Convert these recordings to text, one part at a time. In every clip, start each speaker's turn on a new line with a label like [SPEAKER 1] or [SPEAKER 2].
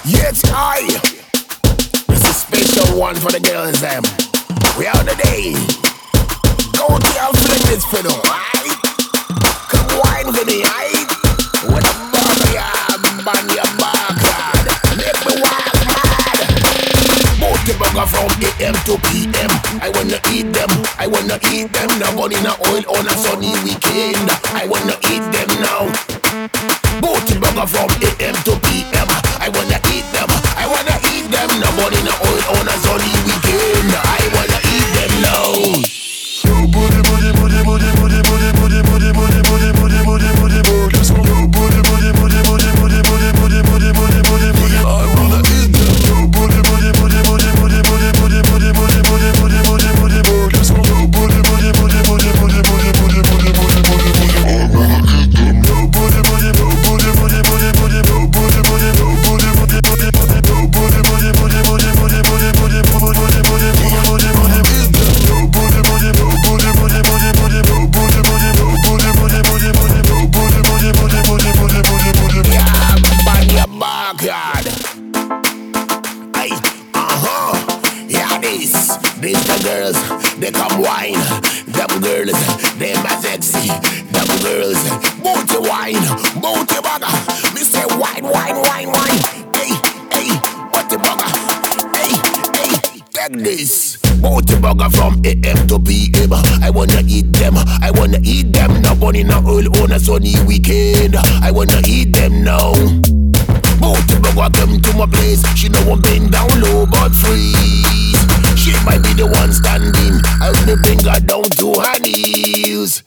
[SPEAKER 1] Yes, I. This is a special one for the girls, them. We are the day. Go to your flick this for them, aight? Come wine with me, aight? With a bubble, yeah, man, your backyard. Make me walk mad. Both the burger from AM to PM. I wanna eat them, I wanna eat them. No bunny, no oil on a sunny weekend. I wanna eat them now. Both the burger from AM to PM. I wanna eat them, I wanna eat them. No bunny, no oil on a sunny weekend. I wanna eat them now.
[SPEAKER 2] Booty, booty, booty, booty, booty, booty, booty, booty, booty, booty, booty, booty, booty, booty. So booty, booty, booty, booty, booty, booty, booty, booty, booty, booty, booty. I wanna eat them. Booty, booty, booty, booty, booty, booty, booty, booty, booty, booty, booty, booty, booty, booty. So booty, booty, booty, booty, booty, booty, booty, booty, booty, booty, booty. I wanna eat them. Booty, booty, booty, booty, booty, booty, booty, booty, booty, booty, booty, booty, booty, booty, booty,
[SPEAKER 1] These the girls, they come wine. Them girls, they my sexy. Them girls, booty wine, booty bugger. Me say wine, wine, wine, wine. Hey, hey, booty bugger. Hey, hey, take this. Booty bugger from AM to PM. I wanna eat them, I wanna eat them. No bunny, no oil on a sunny weekend. I wanna eat them now. Booty bugger come to my place. She know I'm been down low but freeze. She might be the one standing as me bring her down to her knees.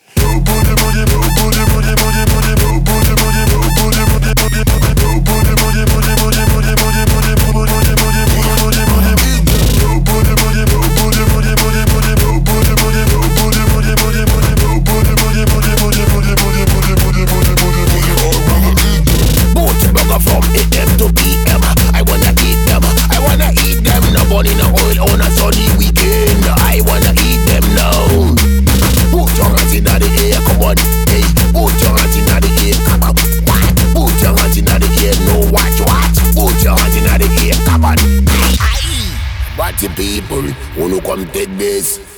[SPEAKER 1] Booty burger from AM to PM. I wanna eat them, I wanna eat them. No bunny, no oil on a sunny weekend. I wanna eat them now. Put your hands in the air, come on. Hey, put your hands in the air, come on. What? Put your hands in the air, no watch, what? Put your hands in the air, come on. Aye, aye. But the people who come take this.